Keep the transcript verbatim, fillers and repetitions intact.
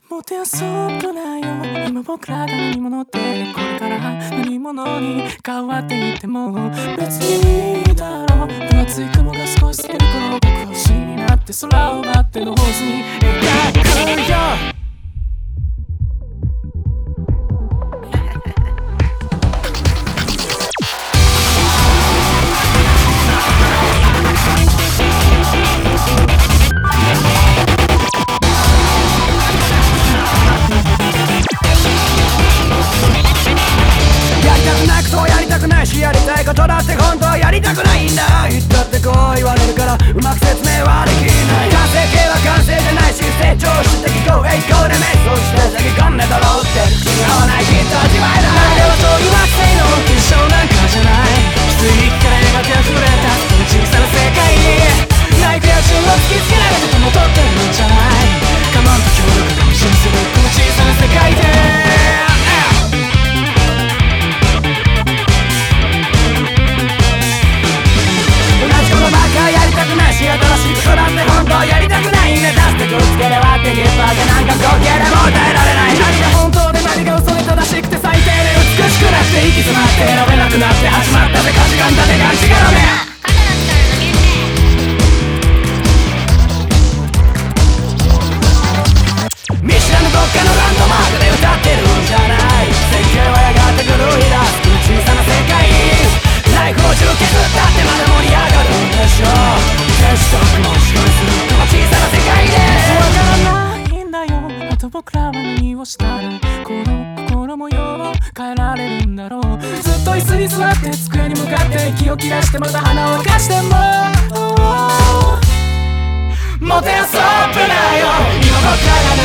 もてあそぶなよ。今僕らが何者って、これから何者に変わっていっても別にいいだろう。分厚い雲が少し透ける頃、僕星になって空を待ってのホースに描くよ。やりたいことだって本当はやりたくないんだ。言ったってこう言われるからうまく説明はできない。完成形は完成じゃないし、成長してきこう栄光で瞑想して先込んでだろうって口に合わないきっと味わえない。あれはそういう惑星の結晶なんかじゃない。きついから描き溢れたこの小さな世界にナイフや銃を突きつけられてとも取ってるんじゃない。我慢と協力が矛盾するこの小さな世界で新しいことだって本当はやりたくないんだ。出してくっつければってヒップアーなんか合計でも歌えられない。何が本当で何が嘘で正しくて最低で美しくなくて息詰まって選べなくなって始まったぜ価値観だてが違うね。見知らぬどっかのランドマークで歌ってるんじゃない。設計はやがって狂い出すこの小さな世界にライフを銃削ったってまだ盛り上がるんでしょう。決して僕も視界するこの小さな世界でわからないんだよ。あと僕らは何をしたらこの心模様を変えられるんだろう。ずっと椅子に座って机に向かって息を切らしてまた鼻をかしてももてあそぶなよ。今僕らが